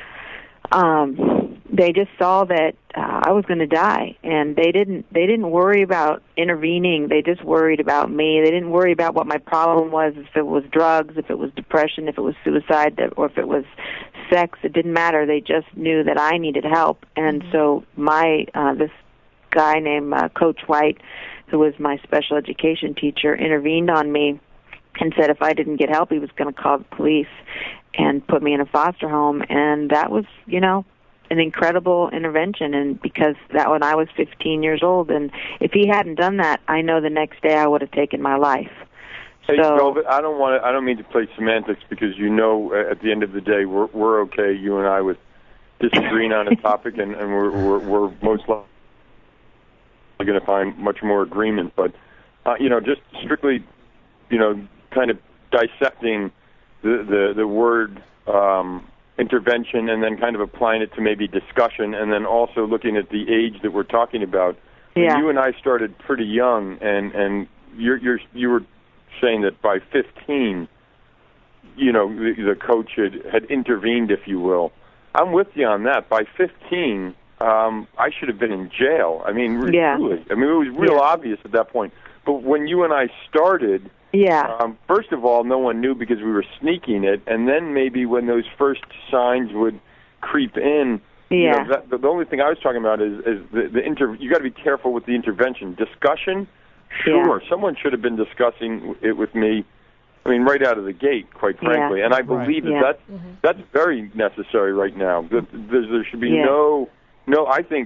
[SPEAKER 4] um, they just saw that uh, I was going to die, and they didn't they didn't worry about intervening. They just worried about me. They didn't worry about what my problem was, if it was drugs, if it was depression, if it was suicide, or if it was sex. It didn't matter. They just knew that I needed help. And mm-hmm. so my uh, this guy named uh, Coach White, who was my special education teacher, intervened on me and said if I didn't get help, he was going to call the police and put me in a foster home. And that was, you know, an incredible intervention, and because that when I was fifteen years old, and if he hadn't done that, I know the next day I would have taken my life.
[SPEAKER 5] Hey,
[SPEAKER 4] so,
[SPEAKER 5] Velvet, I don't want to. I don't mean to play semantics, because you know, at the end of the day, we're we're okay, you and I, with disagreeing on a topic, and, and we're, we're we're most likely going to find much more agreement. But uh, you know, just strictly, you know, kind of dissecting the the, the word um, intervention, and then kind of applying it to maybe discussion, and then also looking at the age that we're talking about.
[SPEAKER 4] Yeah.
[SPEAKER 5] You and I started pretty young, and and you're you're you were saying that by fifteen, you know, the, the coach had, had intervened, if you will. I'm with you on that. By fifteen, um, I should have been in jail. I mean, really.
[SPEAKER 4] Yeah.
[SPEAKER 5] I mean, it was real
[SPEAKER 4] yeah.
[SPEAKER 5] obvious at that point. But when you and I started,
[SPEAKER 4] yeah.
[SPEAKER 5] um, first of all, no one knew because we were sneaking it, and then maybe when those first signs would creep in,
[SPEAKER 4] yeah.
[SPEAKER 5] you know, that, the, the only thing I was talking about is, is the, the inter. You got to be careful with the intervention. Discussion, sure,
[SPEAKER 4] yeah.
[SPEAKER 5] someone should have been discussing it with me. I mean, right out of the gate, quite frankly,
[SPEAKER 4] yeah.
[SPEAKER 5] and I believe
[SPEAKER 2] right.
[SPEAKER 5] that
[SPEAKER 4] yeah.
[SPEAKER 5] that's,
[SPEAKER 2] mm-hmm.
[SPEAKER 5] that's very necessary right now. There, there should be
[SPEAKER 4] yeah.
[SPEAKER 5] no, no. I think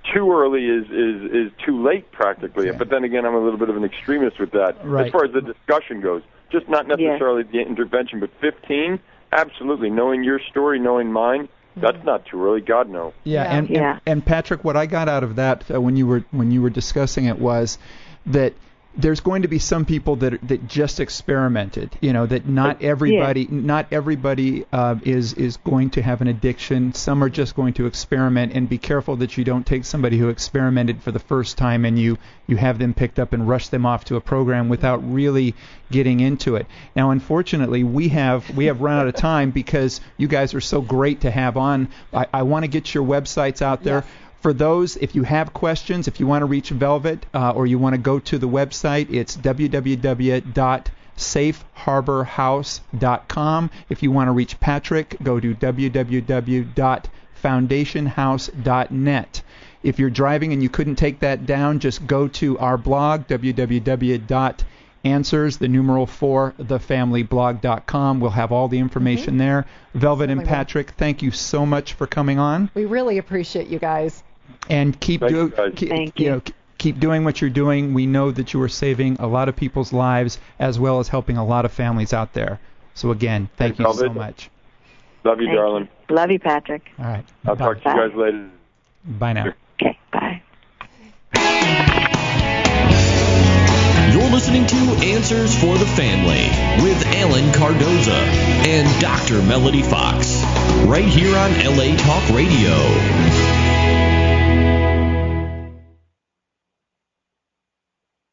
[SPEAKER 5] too early is, is, is too late practically.
[SPEAKER 2] Okay.
[SPEAKER 5] But then again, I'm a little bit of an extremist with that.
[SPEAKER 2] Right.
[SPEAKER 5] As far as the discussion goes, just not necessarily yes. the intervention, but fifteen, absolutely. Knowing your story, knowing mine, that's not too early. God, no.
[SPEAKER 2] Yeah,
[SPEAKER 3] Yeah.
[SPEAKER 2] and,
[SPEAKER 4] Yeah.
[SPEAKER 2] and and Patrick, what I got out of that uh, when you were when you were discussing it was that there's going to be some people that that just experimented. You know, that not everybody
[SPEAKER 4] Yeah.
[SPEAKER 2] not everybody uh, is is going to have an addiction. Some are just going to experiment, and be careful that you don't take somebody who experimented for the first time and you you have them picked up and rush them off to a program without really getting into it. Now, unfortunately, we have we have run out of time because you guys are so great to have on. I, I want to get your websites out there.
[SPEAKER 3] Yes.
[SPEAKER 2] For those, if you have questions, if you want to reach Velvet uh, or you want to go to the website, it's w w w dot safe harbor house dot com. If you want to reach Patrick, go to w w w dot foundation house dot net. If you're driving and you couldn't take that down, just go to our blog, w w w dot answers, the numeral four, the family blog dot com. We'll have all the information
[SPEAKER 3] Mm-hmm.
[SPEAKER 2] there. Velvet and
[SPEAKER 3] Certainly will.
[SPEAKER 2] Patrick, thank you so much for coming on.
[SPEAKER 3] We really appreciate you guys.
[SPEAKER 2] And keep
[SPEAKER 5] Thank
[SPEAKER 2] doing,
[SPEAKER 5] you, guys.
[SPEAKER 2] keep,
[SPEAKER 4] Thank
[SPEAKER 2] you
[SPEAKER 4] you.
[SPEAKER 2] know, keep doing what you're doing. We know that you are saving a lot of people's lives as well as helping a lot of families out there. So again, thank
[SPEAKER 5] Thanks,
[SPEAKER 2] you so
[SPEAKER 5] Velvet.
[SPEAKER 2] much.
[SPEAKER 5] Love you,
[SPEAKER 4] Thank
[SPEAKER 5] darling.
[SPEAKER 4] you. Love you, Patrick.
[SPEAKER 2] All right.
[SPEAKER 5] I'll
[SPEAKER 2] Bye.
[SPEAKER 5] talk to you guys later.
[SPEAKER 2] Bye now.
[SPEAKER 4] Okay, bye.
[SPEAKER 1] You're listening to Answers for the Family with Alan Cardoza and Doctor Melody Fox, right here on L A Talk Radio.